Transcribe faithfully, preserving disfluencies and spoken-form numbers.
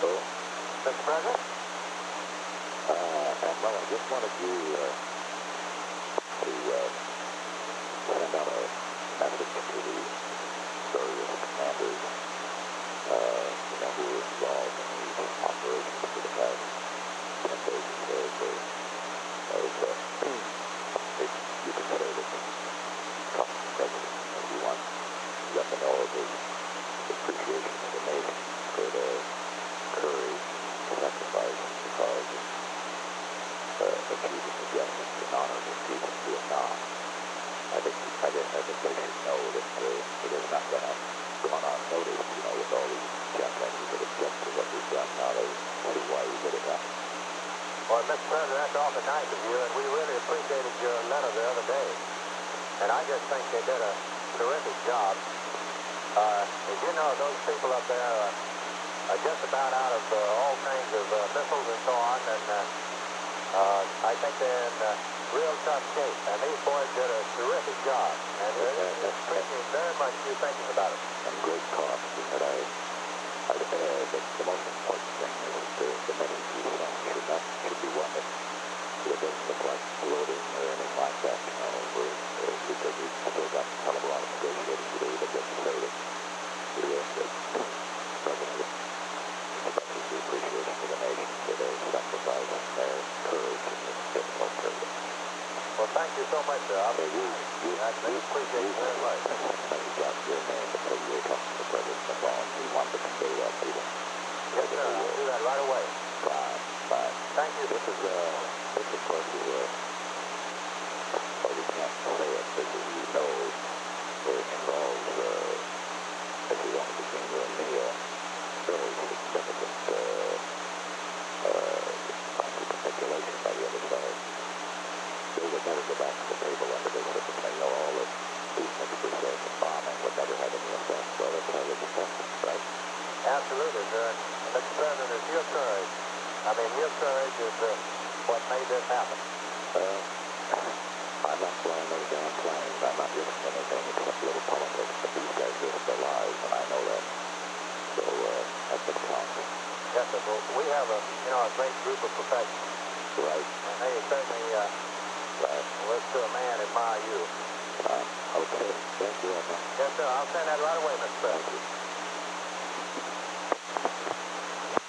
Oh, Mister President? uh, Admiral, I just wanted you uh, to uh, send out a message to the various commanders, uh, you know, who were involved in these operations for the past ten days or so. So, as, uh, if you can say that talk to the President if you want, let me know of his appreciation of the nation for their courage, sacrifice, because uh, achieving the justice and honorable peace in Vietnam. I think I guess I think they should know that uh, it has not gone on, gone unnoticed, you know, with all these jackasses that object to what we've done. Now they see why we did it. Huh? Well, Mister President, that's awfully nice of you, and we really appreciated your letter the other day. And I just think they did a terrific job. Uh, as you know, those people up there are, are just about out of uh, all kinds of uh, missiles and so on, and uh, uh, I think they're in uh, real tough shape. And these boys did a terrific job, and uh, Yeah, it's appreciated very much you thinking about it. And great cost. But I, I uh, the, the most important thing is that the, the message we send should not should be one that, that doesn't look like gloating or anything like that. You know, we're, uh, because we've still got a hell of a lot of negotiating to do. But just to say that we have the President expresses the appreciation of the nation for their sacrifice and their courage in this difficult period. Well, thank you so much, sir. I'll So you, you, I you appreciate it very much. send a message out to your name because you were talking to the President on the phone. We wanted to convey that to them. Yes, sir. I'll do that right away. Fine, fine. Thank you. This is, uh, this of course is, uh, well, we can't say it, but you know, it involves, uh, this is only between you and me, a very significant, uh, uh, points of capitulation by the other side. They would never go back to the table under this if they know all the peace exercise and bombing would never have any effect. Well, that's how they defend it, right? Absolutely, sir. And Mister President, it's your courage. I mean, your courage is uh, what made this happen. Well, I'm not flying those damn planes. I'm not risking anything except a little politics, but these guys risk their lives, and I know that. So, uh, that's what counts. Yes, sir. Well, we have a, you know, a great group of professionals. Right? And they certainly, uh, Right. well, to a man, admire you. Fine. Okay. Thank you, Edmund. Yes, sir. I'll send that right away, Mister President. Thank you.